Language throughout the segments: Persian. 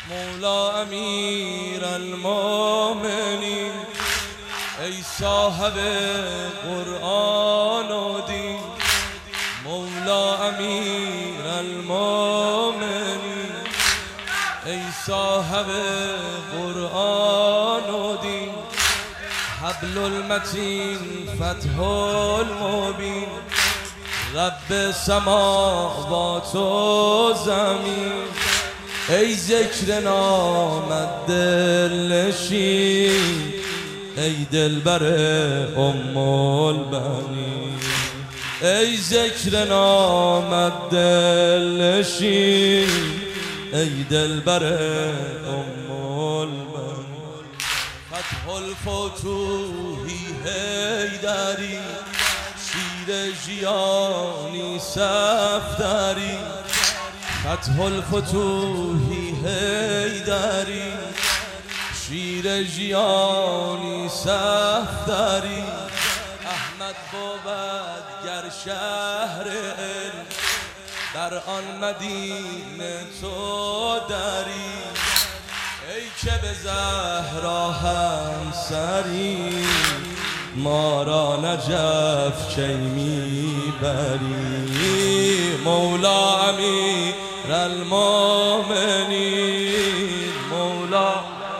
مولا امیر المؤمنین، ای صاحب قرآن و دین. مولا امیر المؤمنین، ای صاحب قرآن و دین. حبل المتین فتح المبین، رب سماوات و زمین. ای ذکر نامت دلنشین، ای دلبر ام البنین. ای ذکر نامت دلنشین، ای دلبر ام البنین. فتح الفتوحی حیدری، شیر ژیانی صفدری. فتح الفتوحی حیدری، شیر ژیانی صفدری. احمد بود گر شهر علم، در آن مدینه تو دری. ای که به زهرا همسری، ما را نجف کی میبری. مولا امیر المؤمنین، مولا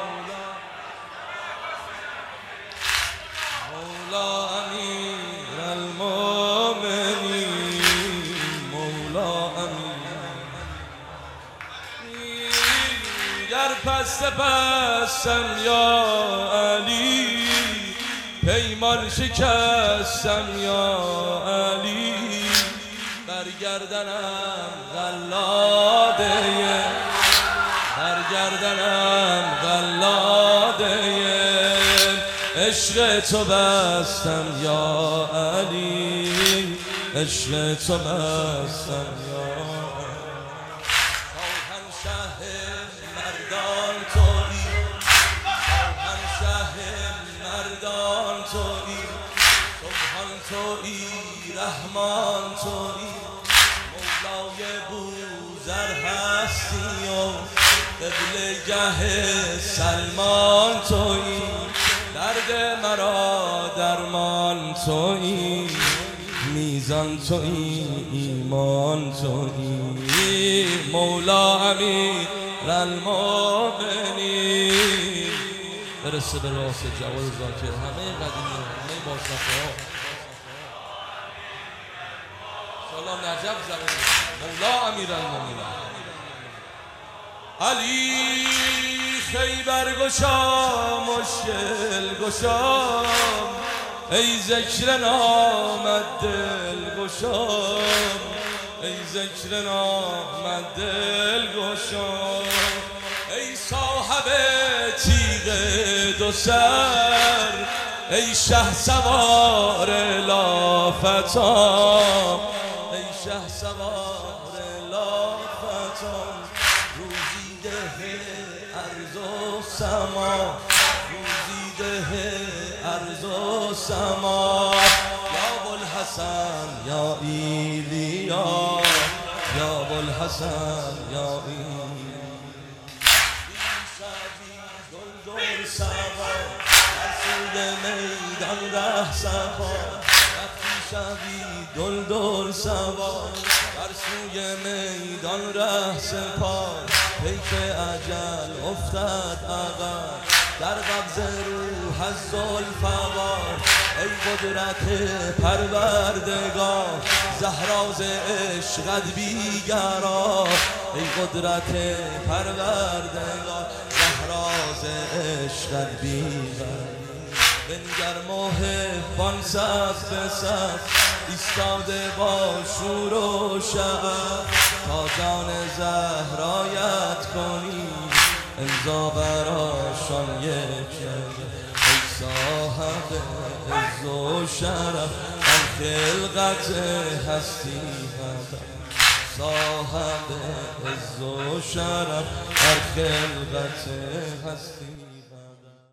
امیر المؤمنین، مولا امیر. گر پستم یا علی، پیمان شکستم یا علی. برگردنم غلاده، برگردنم غلاده. عشق تو بستم یا علی، عشق تو بستم یا شاهنشه مردان تویی، شاهنشه مردان تویی. سبحان تویی، رحمان تویی. مولای بوذر هستی و قبلگه سلمان تویی. درد مرا درمان تویی، میزان تویی، ایمان تویی. مولا امیر المؤمنین. برسه به راس جواد ذاکر، همه قدیمی همه باصفه ها سلام نجف زمین. مولا امیر المؤمنین علی خیبر گشا، مشکل گشا. ای ذکر نامت دل گشا، ای ذکر نامت دل گشا. ای صاحب تیغ دو سر، ای شه سوار لافتان، ای شه سوار لافتان. روزی ده ارض و سما، روزی ده ارض و سما. یا ابوالحسن یا ایلیا، یا ابوالحسن یا ایلیا. دلدل سوا در سوی میدان ره سپا، وقتی شوی دلدل سوا در سوی میدان ره سپا. پیک اجل افتد عقب، در قبض روح از ذوالفقار. ای قدرت پروردگار، زهرا ز عشقت بیقرار. ای قدرت پروردگار، زهرا ز عشقت بیقرار. بنگر محبان صف به صف، ایستاده با شور و شعف. تا جان زهرایت کنی، امضا براشان یک. ای صاحب عز و شرف، در خلقت هستی هدف. صاحب عز و شرف، در خلقت هستی.